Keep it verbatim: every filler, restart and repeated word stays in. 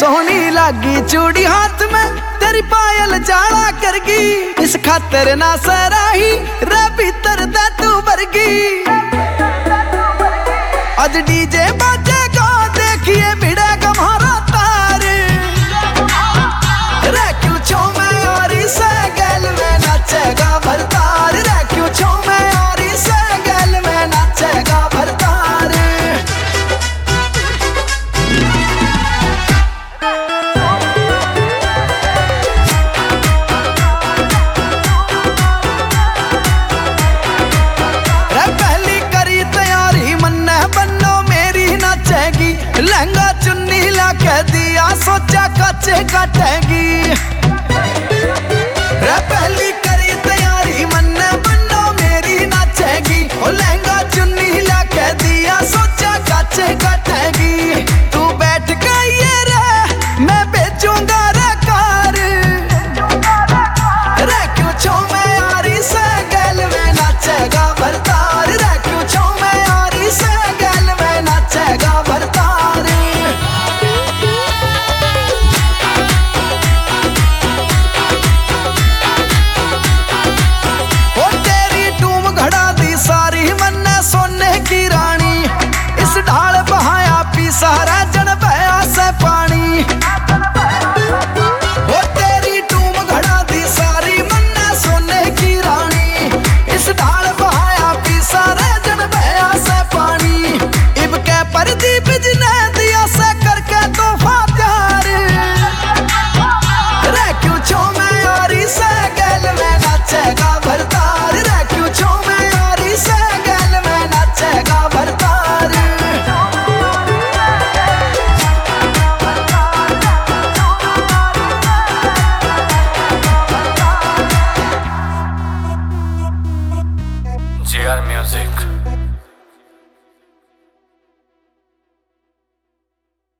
सोहनी लागी चूड़ी हाथ में तेरी पायल जाला करगी, इस खातर ना सराही रे भीतर दे तू वर्गी। आज डीजे बाजेगा देखिए भिड़ेगा म्हारा तार रे, क्यों छो मैं यारी से गल में नाचेगा भरतार रे, क्यों छो मैं यारी से गल में नाचेगा भरतार। लहंगा चुन्नी ला के दिया सोचा कच्चे कटेगी।